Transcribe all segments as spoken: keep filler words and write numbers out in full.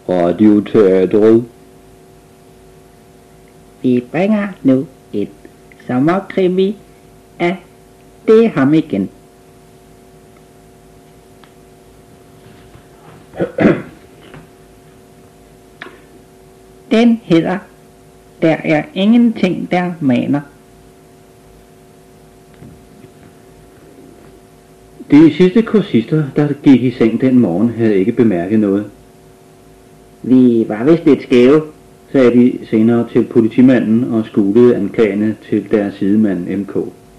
Radioteatret. Vi bringer nu et sommerkrimi af Det er ham igen. Den hedder Der er ingenting der maner. De sidste kursister, der gik i seng den morgen, havde ikke bemærket noget. Vi var vist lidt skæve, sagde de senere til politimanden og skulede anklagene til deres sidemand M K.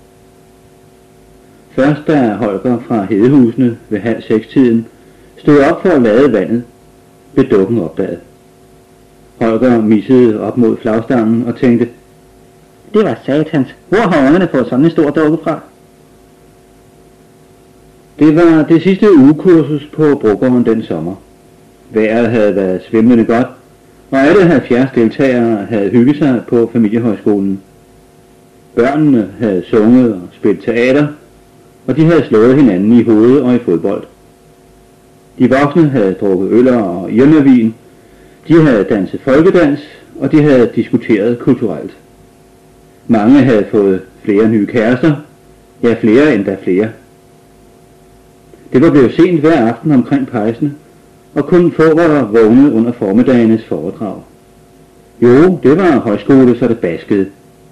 Først da Holger fra Hedehusene ved halv seks-tiden stod op for at lade vandet, blev dukken opdaget. Holger missede op mod flagstangen og tænkte, det var satans, hvor har ungerne fået sådan en stor dukke fra? Det var det sidste ugekursus på Brogården den sommer. Vejret havde været svimlende godt, og alle halvfjerds deltagere havde hygget sig på familiehøjskolen. Børnene havde sunget og spillet teater, og de havde slået hinanden i hovedet og i fodbold. De voksne havde drukket øl og irmavin, de havde danset folkedans, og de havde diskuteret kulturelt. Mange havde fået flere nye kærester, ja flere endda flere. Det var blevet sent hver aften omkring pejsene, og kun få var vågne under formiddagenes foredrag. Jo, det var højskole, så det baskede.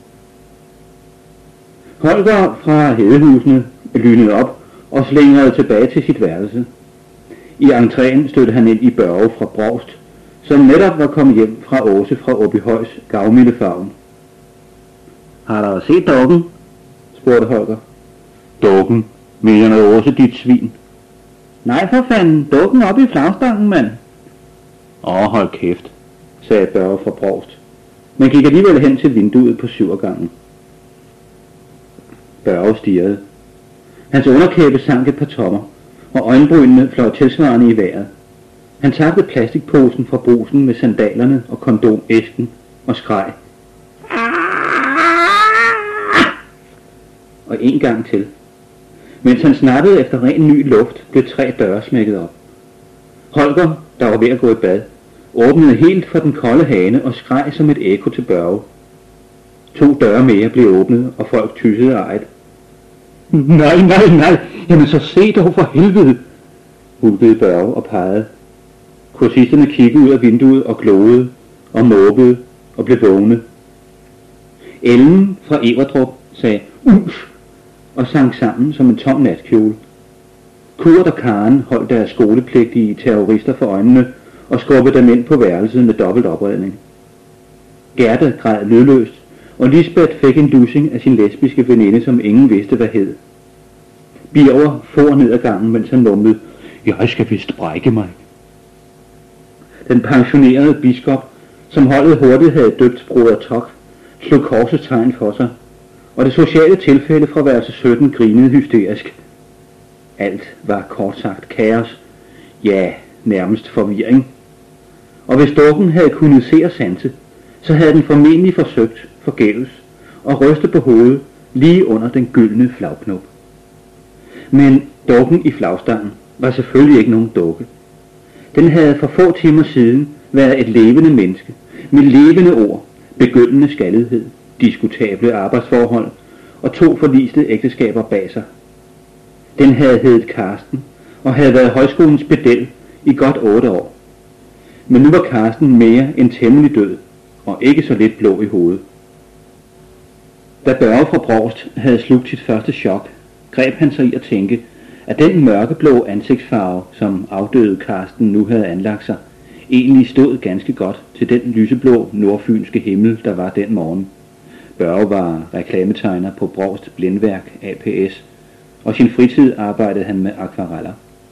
Holger fra Hedehusene lynede op og slingrede tilbage til sit værelse. I entréen stødte han ind i Børge fra Brovst, som netop var kommet hjem fra Åse fra Åbyhøjs gavmilde favn. Har du set dukken? Spurgte Holger. Dukken? Mener Åse, dit svin? Nej for fanden, dukken op i flagstangen, mand. Åh, hold kæft, sagde Børge fra Brovst, men gik alligevel hen til vinduet på syvergangen. Børge stirrede. Hans underkæbe sank et par tommer, og øjenbrynene fløj tilsvarende i vejret. Han tabte plastikposen fra brusen med sandalerne og kondomæsken og skreg. Og en gang til. Mens han snappede efter ren ny luft, blev tre døre smækket op. Holger, der var ved at gå i bad, åbnede helt for den kolde hane og skreg som et ekko til Børge. To døre mere blev åbnet, og folk tyssede ejet. Nej, nej, nej, jamen så se dog for helvede, hulkede Børge og pegede. Kursisterne kiggede ud af vinduet og glodede og måbede og blev vågne. Ellen fra Everdrup sagde uff og sang sammen som en tom natkjole. Kurt og Karen holdt deres skolepligtige terrorister for øjnene og skubbede dem ind på værelset med dobbelt opredning. Gerda græd lydløst, og Lisbeth fik en dussing af sin lesbiske veninde, som ingen vidste hvad hed. Birger for ned ad gangen, mens han mumlede, jeg skal vist brække mig. Den pensionerede biskop, som holdet hurtigt havde døbt Broder Tok, slog korsets tegn for sig, og det sociale tilfælde fra værelse sytten grinede hysterisk. Alt var kort sagt kaos, ja, nærmest forvirring. Og hvis dukken havde kunnet se og sanse, så havde den formentlig forsøgt forgæves og ryste på hovedet lige under den gyldne flagknop. Men dukken i flagstangen var selvfølgelig ikke nogen dukke. Den havde for få timer siden været et levende menneske med levende ord, begyndende skaldighed, diskutable arbejdsforhold og to forliste ægteskaber bag sig. Den havde heddet Karsten og havde været højskolens pedel i godt otte år. Men nu var Karsten mere end temmelig død og ikke så lidt blå i hovedet. Da Børge fra Brovst havde slugt sit første chok, greb han sig i at tænke, at den mørkeblå ansigtsfarve, som afdøde Karsten nu havde anlagt sig, egentlig stod ganske godt til den lyseblå nordfynske himmel, der var den morgen. Børge var reklametegner på Brovst Blindværk A P S, og sin fritid arbejdede han med akvareller.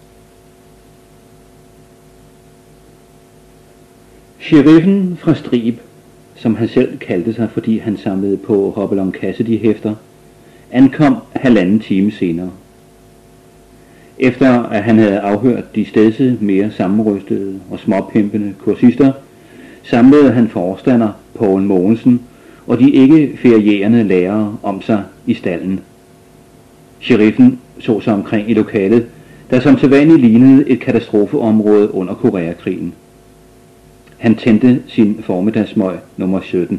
Sheriffen fra Strib, som han selv kaldte sig, fordi han samlede på Hopalong Cassidy-hæfter, ankom halvanden time senere. Efter at han havde afhørt de stedse mere sammenrystede og småpimpende kursister, samlede han forstander Poul Mogensen og de ikke ferierende lærere om sig i stallen. Sheriffen så sig omkring i lokalet, der som sædvanligt lignede et katastrofeområde under Koreakrigen. Han tændte sin formiddagsmøg nummer sytten.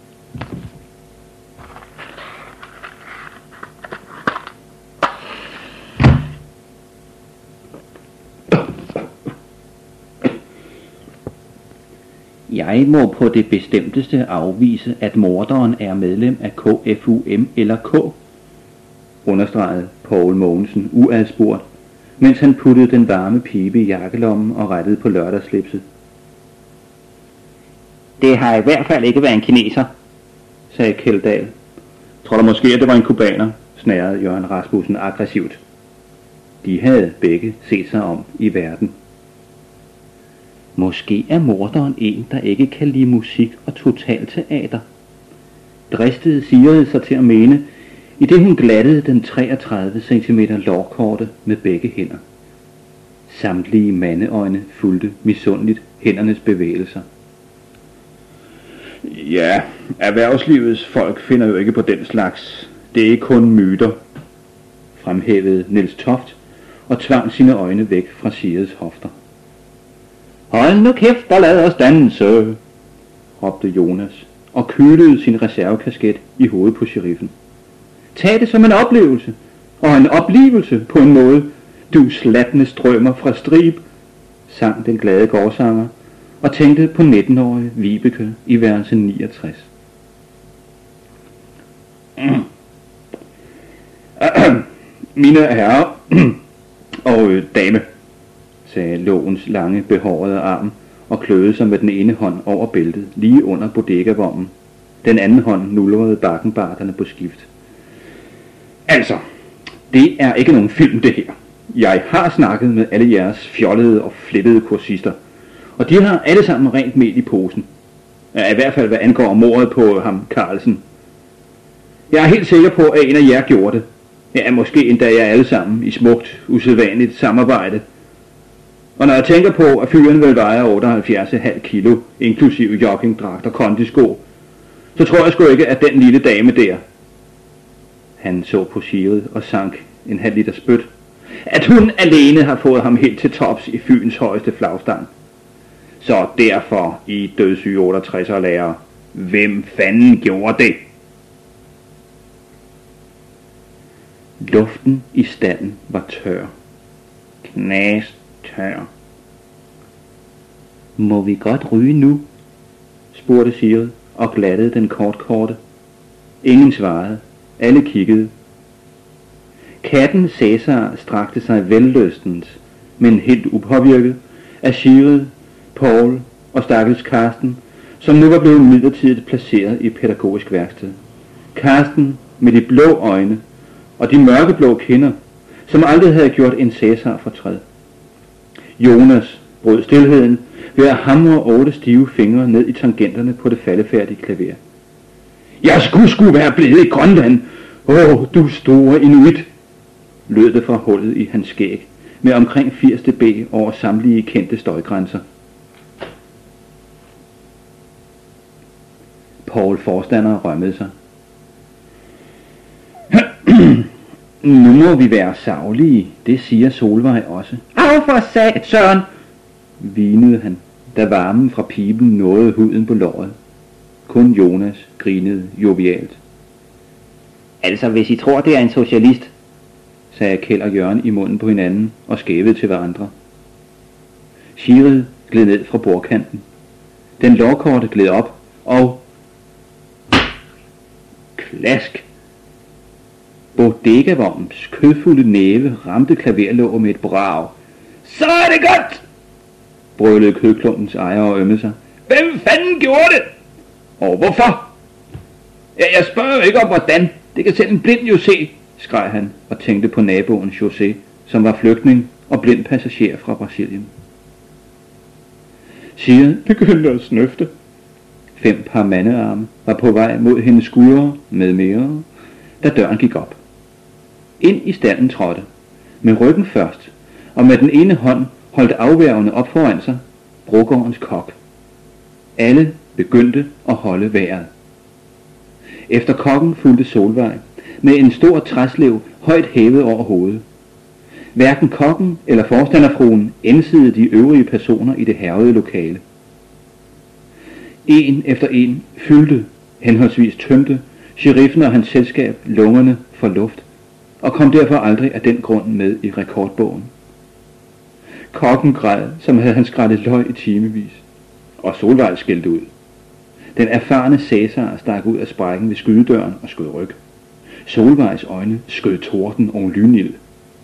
Jeg må på det bestemteste afvise, at morderen er medlem af K F U M eller K, understregede Poul Mogensen uadspurgt, mens han puttede den varme pibe i jakkelommen og rettede på lørdagslipset. Det har i hvert fald ikke været en kineser, sagde Kjeldahl. Tror du måske, at det var en kubaner, snærede Jørgen Rasmussen aggressivt. De havde begge set sig om i verden. Måske er morderen en, der ikke kan lide musik og totalteater, dristede Sigrid sig til at mene, i det hun glattede den treogtredive centimeter lårkorte med begge hænder. Samtlige mandeøjne fulgte misundeligt hændernes bevægelser. Ja, erhvervslivets folk finder jo ikke på den slags. Det er ikke kun myter, fremhævede Niels Toft og tvang sine øjne væk fra Sigrids hofter. Hold nu kæft og lad os danse, råbte Jonas og kølede sin reservekasket i hovedet på sheriffen. Tag det som en oplevelse, og en oplevelse på en måde, du slattende strømmer fra Strib, sang den glade gårdsanger og tænkte på nitten-årige Vibeke i værelse niogtres. Mine herrer og øh, dame, sagde lovens lange behårede arm og kløede sig med den ene hånd over bæltet lige under bodegavommen. Den anden hånd nulrede bakkenbarterne på skift. Altså, det er ikke nogen film det her. Jeg har snakket med alle jeres fjollede og flippede kursister, og de har alle sammen rent mel i posen. Ja, i hvert fald hvad angår mordet på ham Carlsen. Jeg er helt sikker på, at en af jer gjorde det. Ja, måske endda jer alle sammen i smukt, usædvanligt samarbejde. Og når jeg tænker på, at fyren vel vejer otteoghalvfjerds komma fem kilo, inklusive joggingdragt og kondisko, så tror jeg sgu ikke, at den lille dame der, han så på Sigrid og sank en halv liter spyt, at hun alene har fået ham helt til tops i Fyns højeste flagstang. Så derfor i dødssyge otteogtresser lærer, hvem fanden gjorde det? Luften i stalden var tør. Knast tør. Må vi godt ryge nu? Spurgte Sigrid og glattede den kortkorte. Ingen svarede. Alle kiggede. Katten Cæsar strakte sig vellystens, men helt upåvirket af Sigrid, Poul og stakkels Karsten, som nu var blevet midlertidigt placeret i pædagogisk værksted. Karsten med de blå øjne og de mørkeblå kinder, som aldrig havde gjort en Cæsar fortræd. Jonas brød stilheden ved at hamre otte stive fingre ned i tangenterne på det faldefærdige klaver. Jeg skulle sgu være blevet i Grønland. Åh, oh, du store inuit, lød det fra hullet i hans skæg, med omkring firs decibel over samtlige kendte støjgrænser. Poul forstander rømmede sig. Nu må vi være saglige, det siger Solvej også. Af for sat, Søren, hvinede han, da varmen fra piben nåede huden på låret. Kun Jonas grinede jovialt. Altså, hvis I tror, det er en socialist, sagde Kjeld og Jørgen i munden på hinanden og skævede til hverandre. Sigrid gled ned fra bordkanten. Den lårkorte gled op, og klask! Bodegavognens kødfulde næve ramte klaverlåget med et brag. Så er det godt! Brølede kødklumpens ejer og ømmede sig. Hvem fanden gjorde det? Og hvorfor? Ja, jeg spørger jo ikke om hvordan. Det kan selv en blind jo se, skreg han og tænkte på naboen José, som var flygtning og blind passager fra Brasilien. Sigrid begyndte at snøfte. Fem par mandearme var på vej mod hendes skuldre med mere, da døren gik op. Ind i stallen trådte, med ryggen først, og med den ene hånd holdt afværgende op foran sig, brugårdens kok. Alle begyndte at holde vejret. Efter kokken fulgte Solvej, med en stor træslev højt hævet over hovedet. Hverken kokken eller forstanderfruen indsidede de øvrige personer i det hærgede lokale. En efter en fyldte, henholdsvis tømte, sheriffen og hans selskab lungerne for luft, og kom derfor aldrig af den grund med i rekordbogen. Kokken græd, som havde han skrællet løg i timevis, og Solvejg skældte ud. Den erfarne Cæsar stak ud af sprækken ved skydedøren og skød ryg. Solvejgs øjne skød torden og lynild.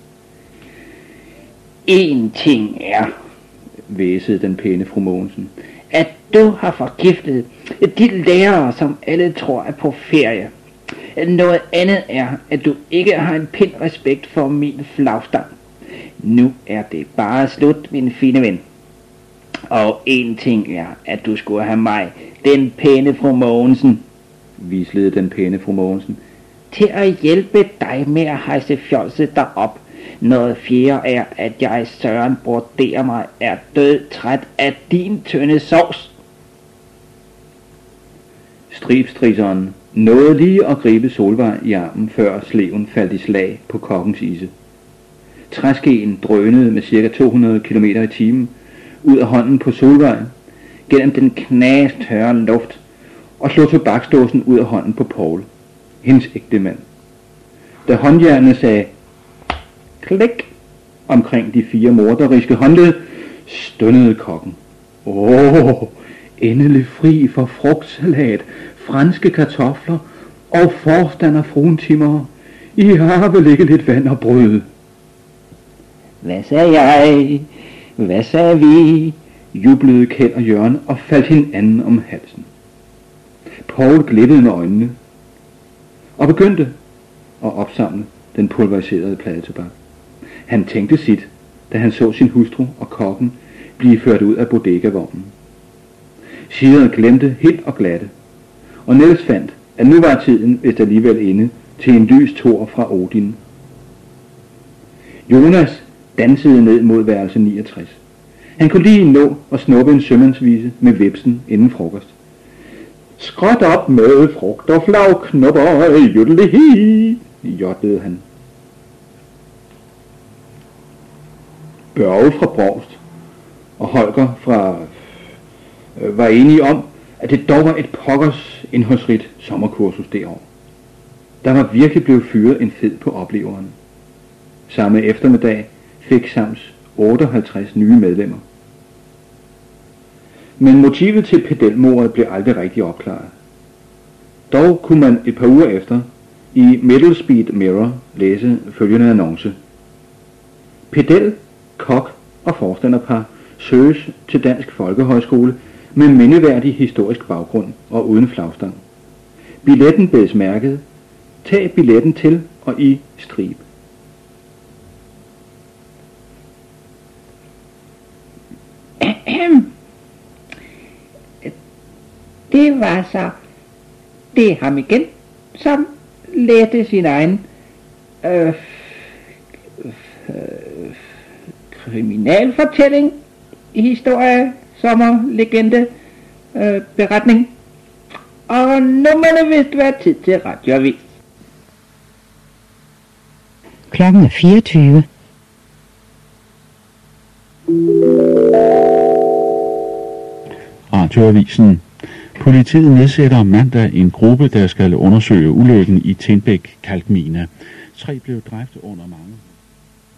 En ting er, væsede den pæne fru Mogensen, at du har forgiftet de lærere, som alle tror er på ferie. Noget andet er, at du ikke har en pind respekt for min flagstang. Nu er det bare slut, min fine ven. Og en ting er, at du skulle have mig, den pæne fru Mogensen, vislede den pæne fru Mogensen, til at hjælpe dig med at hejse fjolset derop. Noget fjerde er, at jeg Søren broderer mig er død træt af din tynde sovs. Stribstrisseren nåede lige at gribe Solvejg i armen, før sleven faldt i slag på kokkens ise. Træskeen drønede med ca. to hundrede kilometer i timen ud af hånden på Solvejg, gennem den knastørre luft, og slog tobaksdåsen ud af hånden på Poul, hendes ægtemand. Da håndjernet sagde klik omkring de fire morderiske håndled, stundede kokken. Åh, endelig fri for frugtsalat, franske kartofler og forstander fruentimmere. I har vel ikke lidt vand og brød? Hvad sagde jeg? Hvad sagde vi? Jublede Kjeld og Jørgen og faldt hinanden om halsen. Poul glittede med øjnene og begyndte at opsamle den pulveriserede pladetobak. Han tænkte sit, da han så sin hustru og kokken blive ført ud af bodegavognen. Sideren glemte helt og glatte, og Niels fandt, at nu var tiden vist alligevel inde til en lys tor fra Odin. Jonas dansede ned mod værelse niogtres. Han kunne lige nå at snuppe en sømandsvise med vipsen inden frokost. Skråt op med frugt og flagknopper, jodlehi, jotlede han. Børge fra Brovst og Holger fra øh, var enige om, at det dog var et pokkers indholdsrigt sommerkursus det år. Der var virkelig blevet fyret en fed på opleveren. Samme eftermiddag fik Sams otteoghalvtreds nye medlemmer. Men motivet til pedelmordet blev aldrig rigtig opklaret. Dog kunne man et par uger efter i Middle Speed Mirror læse følgende annonce. Pedel, kok og forstanderpar søges til Dansk Folkehøjskole med mindeværdig historisk baggrund og uden flagstang. Billetten bedes mærket. Tag billetten til og i Strib. Det var så det ham igen, som lærte sin egen øh, øh, kriminalfortælling, historie, sommerlegende, øh, beretning. Og nu må det vist være tid til radioavis. Klokken er fireogtyve. Radioavisen. Politiet nedsætter mandag en gruppe, der skal undersøge ulykken i Tindbæk Kalkmine. Tre blev dræbt under mange